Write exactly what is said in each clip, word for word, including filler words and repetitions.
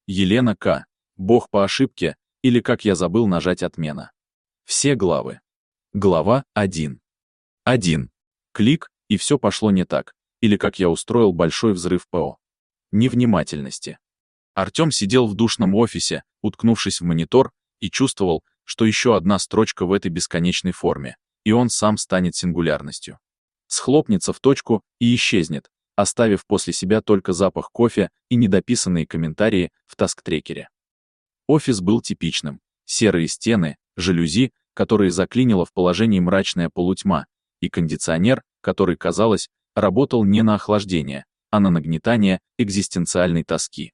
Елена К. Бог по ошибке, или как я забыл нажать отмена. Все главы. Глава один. один. Клик, и все пошло не так, или как я устроил большой взрыв ПО. Невнимательности. Артем сидел в душном офисе, уткнувшись в монитор, и чувствовал, что еще одна строчка в этой бесконечной форме, и он сам станет сингулярностью. Схлопнется в точку и исчезнет, оставив после себя только запах кофе и недописанные комментарии в таск-трекере. Офис был типичным. Серые стены, жалюзи, которые заклинило в положении мрачная полутьма, и кондиционер, который, казалось, работал не на охлаждение, а на нагнетание экзистенциальной тоски.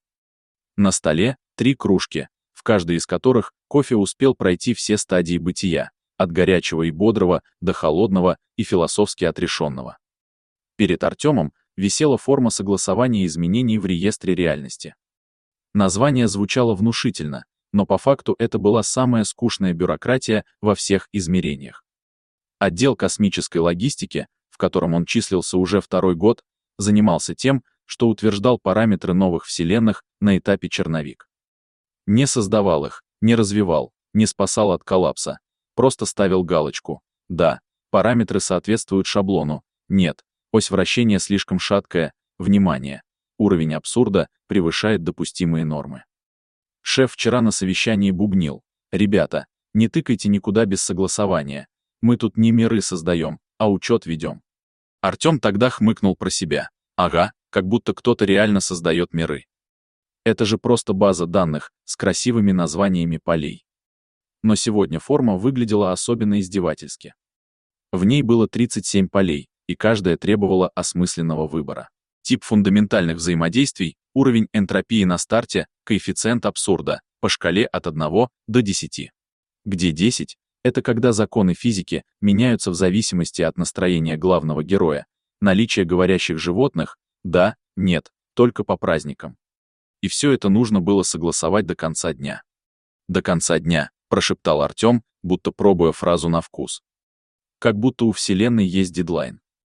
На столе три кружки, в каждой из которых кофе успел пройти все стадии бытия, от горячего и бодрого до холодного и философски отрешенного. Перед Артемом висела форма согласования изменений в реестре реальности. Название звучало внушительно, но по факту это была самая скучная бюрократия во всех измерениях. Отдел космической логистики, в котором он числился уже второй год, занимался тем, что утверждал параметры новых вселенных на этапе черновик. Не создавал их, не развивал, не спасал от коллапса, просто ставил галочку. Да, параметры соответствуют шаблону. Нет, ось вращения слишком шаткая. Внимание! Уровень абсурда превышает допустимые нормы. Шеф вчера на совещании бубнил: «Ребята, не тыкайте никуда без согласования. Мы тут не миры создаем, а учет ведем». Артем тогда хмыкнул про себя. Ага, как будто кто-то реально создает миры. Это же просто база данных с красивыми названиями полей. Но сегодня форма выглядела особенно издевательски. В ней было тридцать семь полей, и каждая требовала осмысленного выбора. Тип фундаментальных взаимодействий, уровень энтропии на старте, коэффициент абсурда, по шкале от одного до десяти. Где десять — это когда законы физики меняются в зависимости от настроения главного героя, наличия говорящих животных, да, нет, только по праздникам. И все это нужно было согласовать до конца дня. «До конца дня», — прошептал Артем, будто пробуя фразу на вкус. Как будто у Вселенной есть дедлайн.